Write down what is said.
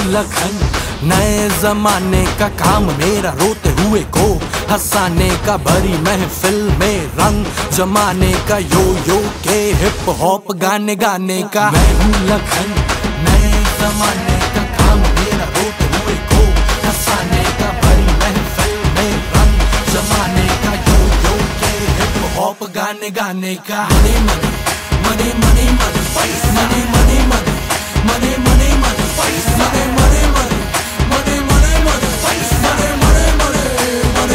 लखन, नए जमाने का काम मेरा, रोते हुए को हंसाने का, भरी महफिल में रंग जमाने का, यो यो के हिप हॉप गाने गाने का। मैं हूँ लखन, नए जमाने का काम मेरा, रोते हुए को हंसाने का, भरी महफिल में रंग जमाने का, यो यो के हिप हॉप गाने गाने का। Money money money money